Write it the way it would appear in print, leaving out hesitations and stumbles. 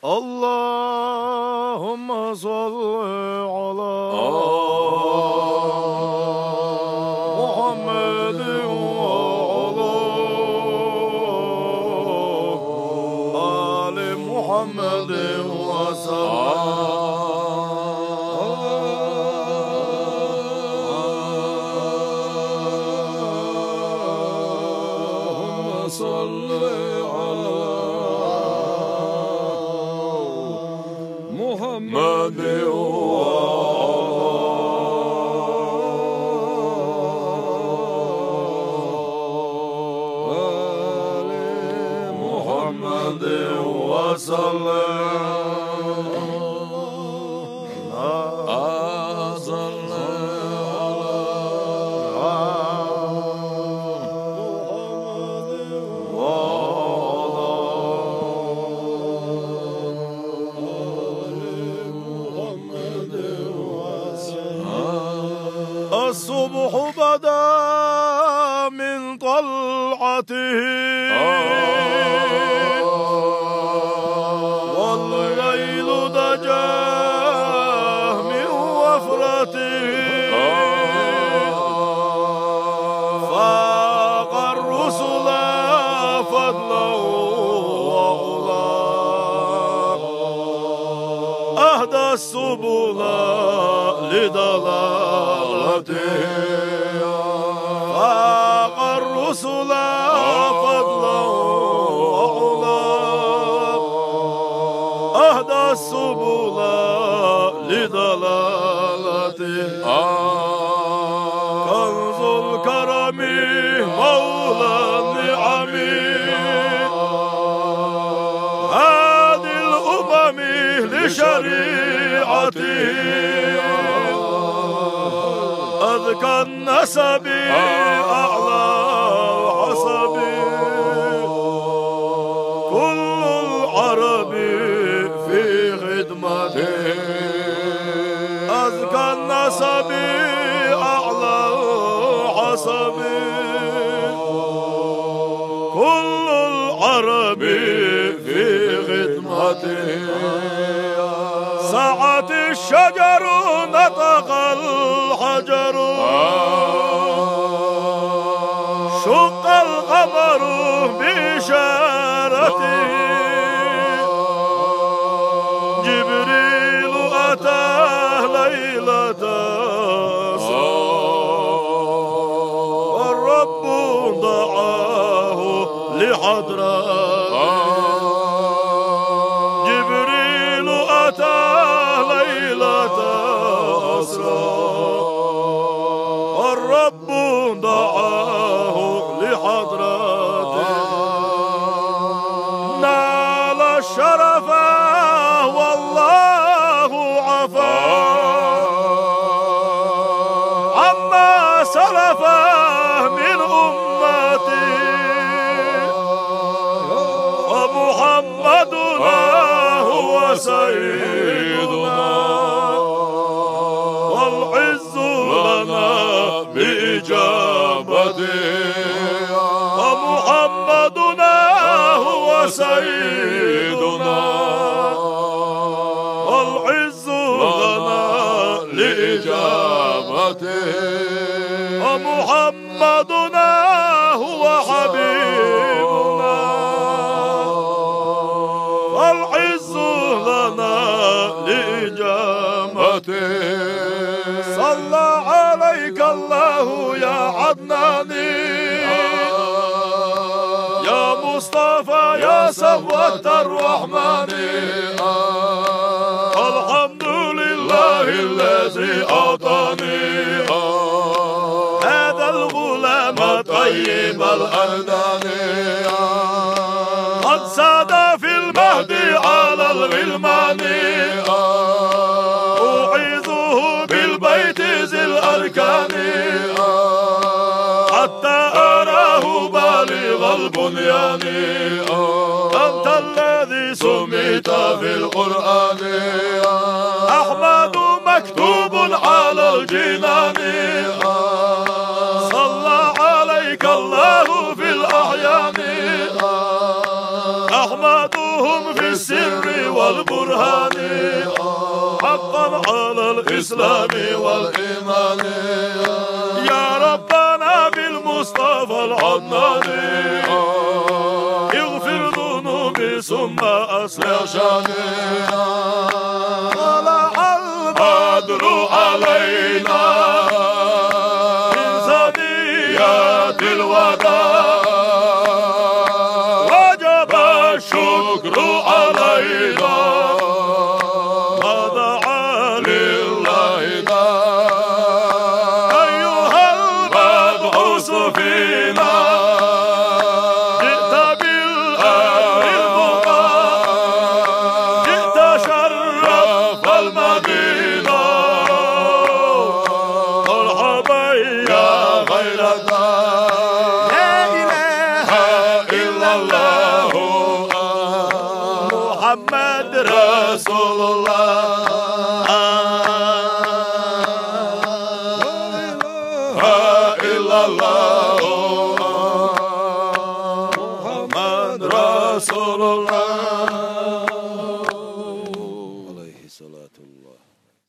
اللهم صل على محمد وعلى آل محمد وسلم. صل على محمد وآل محمد وسلم. الصبح بدا من طلعته والليل دجا من وفرته فاق الرسل فضلا وعلا أهدى السبل لدلالته فاق الرسل فضلا وعلا أهدى السبل لدلالته كنز الكرم مولى النعم هادي الأمم لشريعته أذكى النسب أعلى حسب كل العرب في خدمته أذكى النسب أعلى حسب كل العرب في خدمته سعت الشجر نطق الحجر شق القمر بإشارته جبريل أتاه ليلة والرب دعاه لحضرته جبريل أتاه ليلة أسرى والرب دعاه لحضرته نال الشرف والله عفا عما سلف من أمتي ومحمدنا هو سيدنا والعز لنا بإجابته ومحمدنا هو سيدنا والعز لنا لإجابته ومحمدنا هو حبيبنا والعز لنا لإجابته صلى عليك الله يا عدناني يا مصطفى يا صفوة الرحمن الحمد لله الذي أعطاني هذا الغلام طيب الأندان قد ساد في المهد على الغلمان أعيذه بالبيت ذي الأركان حتى أراه بالغ البنيان أنت الذي سميت في القرآن أحمد مكتوب على الجنان صلى عليك الله في الأحيان أحمدهم في السر والبرهان حقا على الإسلام والإيمان يا ربنا بالمصطفى العدنان اغفر ذنوبي ثم أصلح شاني طلع البدر علينا من ثنيات الوداع وجب الشكر علينا ودعا لله أيها المبعوث فينا جئت بالأمر المطاع جئت شرف المدينة مرحبا يا غير الدار لا إله إلا الله محمد رسول الله إلا الله محمد رسول الله